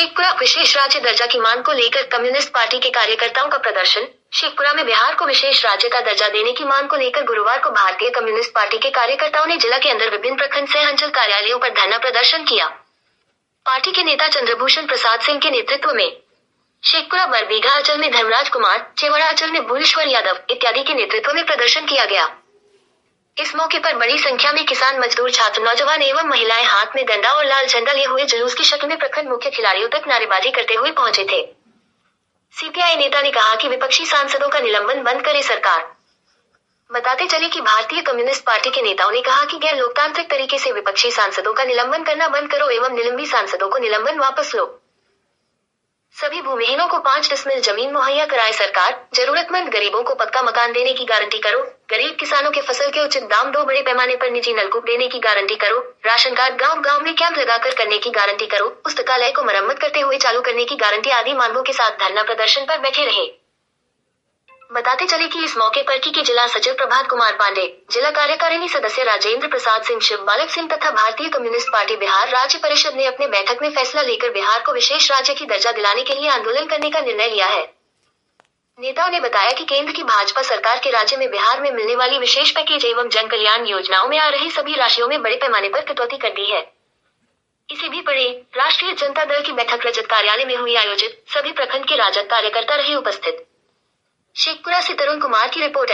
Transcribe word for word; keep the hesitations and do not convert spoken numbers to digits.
शेखपुरा विशेष राज्य दर्जा की मांग को लेकर कम्युनिस्ट पार्टी के कार्यकर्ताओं का प्रदर्शन। शेखपुरा में बिहार को विशेष राज्य का दर्जा देने की मांग को लेकर गुरुवार को भारतीय कम्युनिस्ट पार्टी के कार्यकर्ताओं ने जिला के अंदर विभिन्न प्रखंड सह अंचल कार्यालयों पर धरना प्रदर्शन किया। पार्टी के नेता चंद्रभूषण प्रसाद सिंह के नेतृत्व में शेखपुरा बरबीघा अंचल में धर्मराज कुमार, चेवड़ा अंचल में भुवनेश्वर यादव इत्यादि के नेतृत्व में प्रदर्शन किया गया। इस मौके पर बड़ी संख्या में किसान, मजदूर, छात्र, नौजवान एवं महिलाएं हाथ में डंडा और लाल झंडा लिए हुए जुलूस की शक्ल में प्रखंड मुख्य खिलाड़ियों तक नारेबाजी करते हुए पहुंचे थे। सीपीआई नेता ने कहा कि विपक्षी सांसदों का निलंबन बंद करे सरकार। बताते चले कि भारतीय कम्युनिस्ट पार्टी के नेताओं ने कहा कि गैर लोकतांत्रिक तरीके से विपक्षी सांसदों का निलंबन करना बंद करो एवं निलंबित सांसदों को निलंबन वापस लो। सभी भूमिहीनों को पांच डिसमिल जमीन मुहैया कराए सरकार। जरूरतमंद गरीबों को पक्का मकान देने की गारंटी करो। गरीब किसानों के फसल के उचित दाम दो। बड़े पैमाने पर निजी नलकूप देने की गारंटी करो। राशन कार्ड गांव गांव में कैंप लगाकर करने की गारंटी करो। पुस्तकालय को मरम्मत करते हुए चालू करने की गारंटी आदि मांगों के साथ धरना प्रदर्शन पर बैठे रहे। बताते चले कि इस मौके पर की के जिला सचिव प्रभात कुमार पांडे, जिला कार्यकारिणी सदस्य राजेंद्र प्रसाद सिंह, शिव बालक सिंह तथा भारतीय कम्युनिस्ट पार्टी बिहार राज्य परिषद ने अपने बैठक में फैसला लेकर बिहार को विशेष राज्य की दर्जा दिलाने के लिए आंदोलन करने का निर्णय लिया है। नेताओं ने बताया कि केंद्र की भाजपा सरकार के राज्य में बिहार में मिलने वाली विशेष पैकेज एवं जन कल्याण योजनाओं में आ रही सभी राशियों में बड़े पैमाने पर कटौती कर दी है। इसे भी पढ़े। राष्ट्रीय जनता दल की बैठक रजत कार्यालय में हुई आयोजित। सभी प्रखंड के राजद कार्यकर्ता रहे उपस्थित। शेखपुरा से तरुण कुमार की रिपोर्ट है।